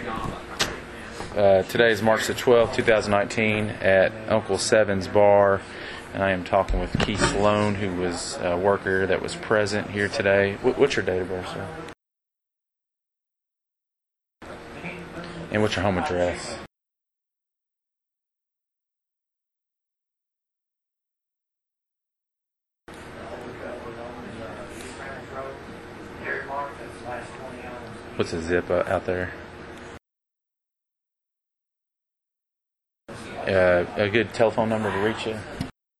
Today is March the 12th, 2019 at Uncle Seven's Bar, and I am talking with Keith Sloan, who was a worker that was present here today. What's your date of birth, sir? And what's your home address? What's the zip out there? A good telephone number to reach you?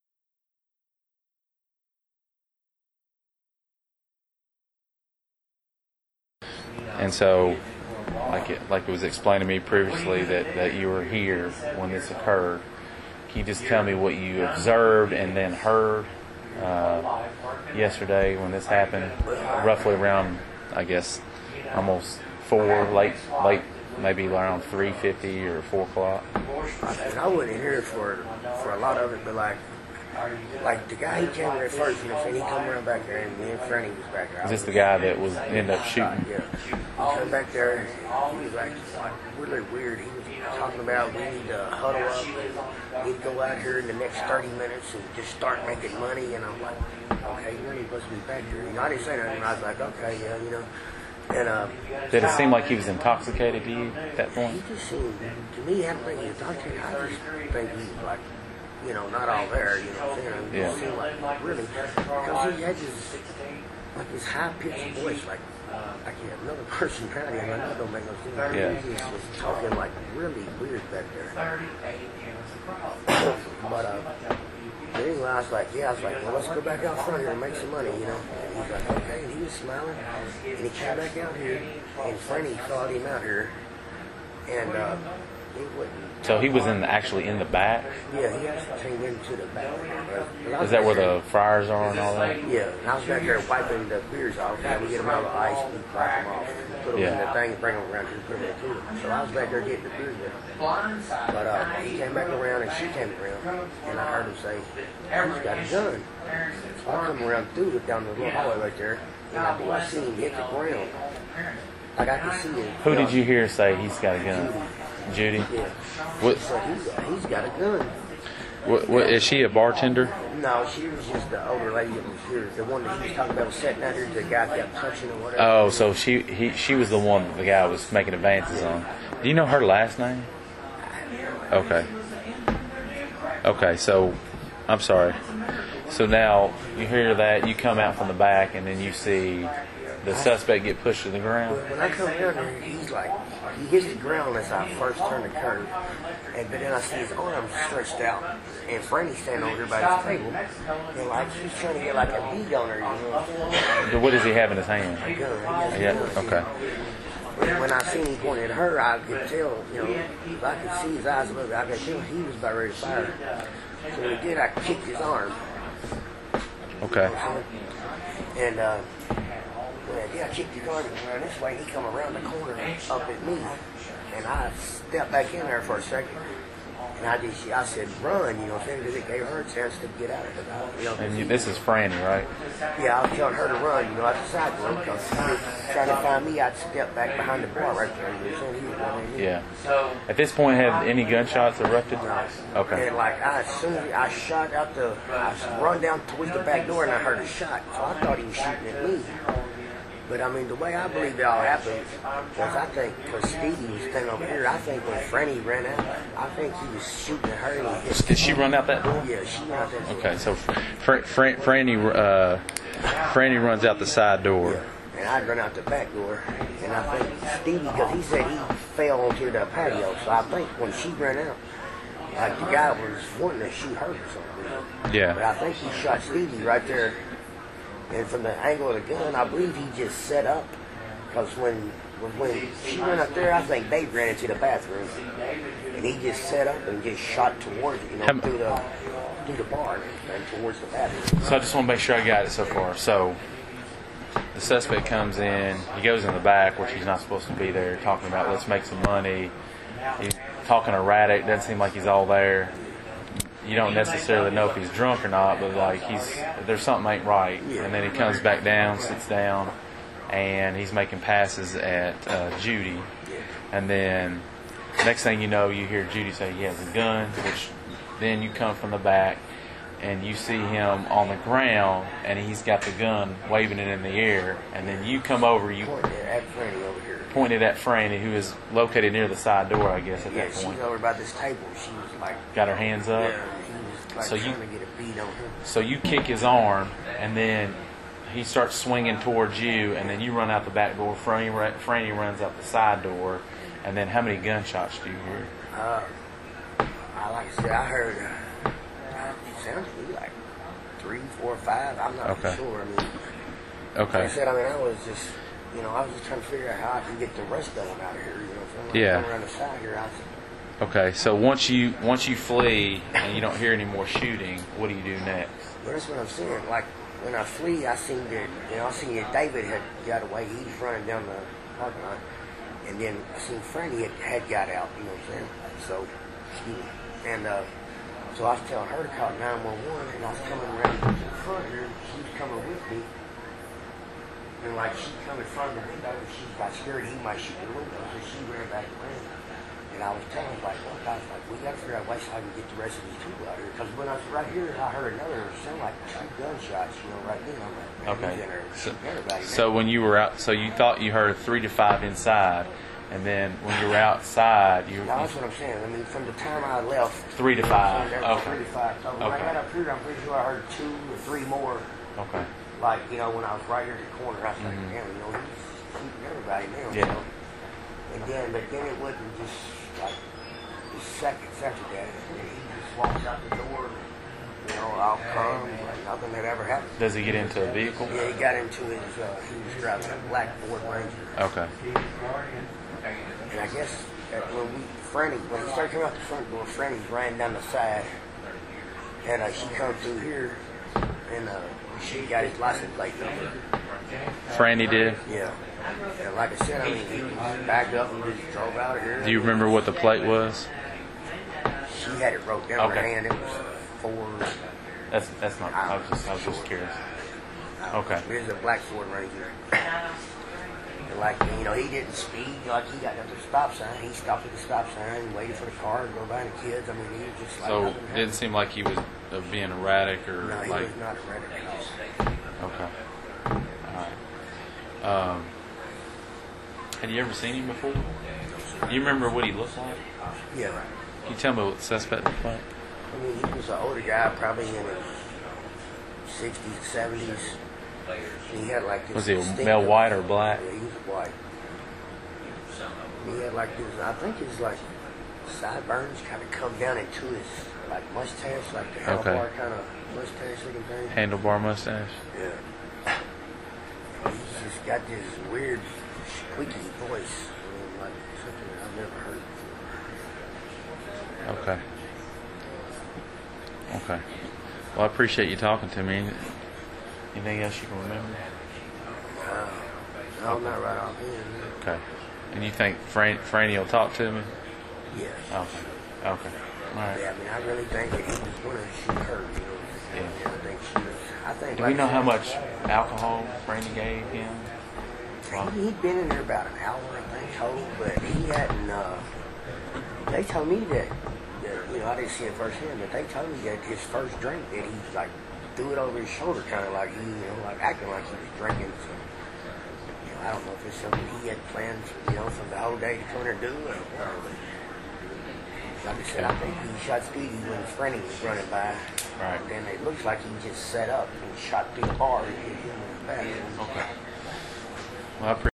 And so, like it was explained to me previously that you were here when this occurred. Can you just tell me what you observed and then heard yesterday when this happened? Roughly around, I guess, almost 4, late, maybe around 3:50 or 4 o'clock. I wasn't here for a lot of it, but like the guy he came there first, he come around back there, and me and Franny was back there. Is this the guy that was ended up shooting? Yeah. He came back there, he was like really weird. He was talking about we need to huddle up, we need to go out here in the next 30 minutes and just start making money. And I'm like, okay, you're not supposed to be back here. I didn't say nothing. I was like, okay, yeah, And, did it seem like he was intoxicated to you at that point? He just seemed, to me, I don't think he was intoxicated. I just think he was like, not all there, you know what I'm saying? It just seemed like, really, because he had this high-pitched voice, like he had another personality, and I know it don't make no sense. Yeah. He just was talking like really weird back there. But anyway, I was like, well, let's go back out front here and make some money, And he's like, okay, and he was smiling, and he came back out here, and Franny followed him out here, and he wouldn't. So he was actually in the back? Yeah, he actually came into the back. Is that where the fryers are and all that? Yeah, and I was back there wiping the beers off. We get them out of the ice, we wipe them off, put them in the thing, and bring them around here and put them in the cooler. So I was back there getting the beers there. But he came back around, and she came around, and I heard him say, he's got a gun. So I come around through it down the little hallway right there, and I see him hit the ground. Like I could see him. Who did you hear say he's got a gun? Judy? Yeah. What? So he's got a gun. What is she a bartender? No, she was just the older lady that was here. The one that he was talking about was sitting out here. The guy kept touching or whatever. Oh, so she was the one the guy was making advances on. Do you know her last name? Okay, so I'm sorry. So now you hear that, you come out from the back, and then you see the suspect get pushed to the ground. When I come down there, he's like, he hits the ground as I first turn the curve. But then I see his arms stretched out. And Franny's standing over here by his table. And like, he's trying to get like a bead on her, What does he have in his hand? A gun. Yeah, okay. When I seen him pointing at her, I could tell, if I could see his eyes a little bit, I could tell he was about ready to fire. So when he did, I kicked his arm. Okay. And, I kicked his arm around this way, and he come around the corner up at me. And I stepped back in there for a second. And I said, run, because it gave her a chance to get out of it. And this is Franny, right? Yeah, I was telling her to run, out the side door, because she was trying to find me. I'd step back behind the bar right there. He was running in. Yeah. At this point, had any gunshots erupted? No. Okay. And as soon as I shot out I run down towards the back door, and I heard a shot. So I thought he was shooting at me. But, the way I believe it all happened was because Stevie was standing over here, I think when Franny ran out, I think he was shooting at her. And he hit. Did she run out that door? Yeah, she ran out that door. Okay, so Franny runs out the side door. Yeah. And I'd run out the back door. And I think Stevie, because he said he fell onto the patio, so I think when she ran out, the guy was wanting to shoot her or something. Yeah. But I think he shot Stevie right there. And from the angle of the gun, I believe he just set up. Because when she went up there, I think they ran into the bathroom. And he just set up and just shot towards it, through the bar and towards the bathroom. So I just want to make sure I got it so far. So the suspect comes in, he goes in the back, which he's not supposed to be there, talking about let's make some money. He's talking erratic, doesn't seem like he's all there. You don't necessarily know if he's drunk or not, but there's something ain't right. And then he comes back down, sits down, and he's making passes at Judy. And then next thing you know, you hear Judy say he has a gun, which then you come from the back and you see him on the ground and he's got the gun waving it in the air, and then you come over, you pointed at Franny, who is located near the side door, I guess, at that point. She's over by this table. She was like, got her hands up. Yeah, she was like So trying to get a beat on him. So you kick his arm, and then he starts swinging towards you, and then you run out the back door. Franny runs out the side door, and then how many gunshots do you hear? Like I said, I heard, it sounds to me like 3, 4, 5. I'm not sure. I mean, like I said, I was just, I was just trying to figure out how I can get the rest of them out of here. So I'm around the side here. Okay, so once you flee and you don't hear any more shooting, what do you do next? Well, that's what I'm saying. Like, when I flee, I seen that David had got away. He's running down the parking lot. And then I seen Franny had got out, you know what I'm saying? So, excuse me. And so I was telling her to call 911, and I was coming around to the front here. She was coming with me. And like, she come in front of the window, and she got scared he might shoot the window, so she ran back around. And I was telling her, like, look, I was like, we got to figure out a way so I can get the rest of these people out here. Because when I was right here, I heard another sound like 2 gunshots, right then. I'm like, man, he's in there shooting everybody. So when you were out, so you thought you heard 3 to 5 inside, and then when you were outside, that's what I'm saying. I mean, from the time I left, 3 to 5. Okay. 3 to 5. So when I got up here, I'm pretty sure I heard 2 or 3 more. Okay. Like, when I was right here at the corner, I was like, damn, he's shooting everybody now. Yeah. But then it wasn't just like seconds after that. He just walked out the door. I'll come. Like nothing had ever happened. Does he get into a vehicle? Yeah, he got into his. He was driving a black Ford Ranger. Okay. And I guess that when he started coming out the front door, Franny ran down the side, and she come through here, and she got his license plate number. Franny did? Yeah. And like I said, he just backed up and just drove out of here. Do you remember what the plate was? She had it wrote down in her hand. It was 4. That's not. I was just curious. Okay. It was a black Ford Ranger. And like, he didn't speed. Like, he got up to the stop sign. He stopped at the stop sign and waited for the car to go by the kids. I mean, he was just like. So it didn't seem like he was being erratic or no, he like. was not erratic at all. Okay. All right. Had you ever seen him before? Do you remember what he looked like? Yeah. Can you tell me what the suspect looked like? I mean, he was an older guy, probably in his 60s, 70s. He had like this. Was he male white or black? Yeah, he was white. He had like this. I think his like sideburns kind of come down into his like mustache, like the handlebar kind of mustache looking thing. Handlebar mustache. Yeah. He's just got this weird squeaky voice. I mean, like something I've never heard before. Okay. Okay. Well, I appreciate you talking to me. Anything else you can remember? No, not right off hand. Okay. And you think Franny will talk to me? Yeah. Okay. Okay. All right. Yeah, I mean, I really think that he was going to shoot her. Yeah. I think she was. Do we know how much alcohol Franny gave him? He'd been in there about an hour, I think, total, but he hadn't. They told me that I didn't see it firsthand, but they told me that his first drink that he like threw it over his shoulder, kind of like like acting like he was drinking. So, I don't know if it's something he had planned, from the whole day to come in and do, or whatever. Like I said, I think he shot Speedy when Franny was running by. Right. And then it looks like he just set up and shot through the bar and hit him in the back. Okay. Well, I appreciate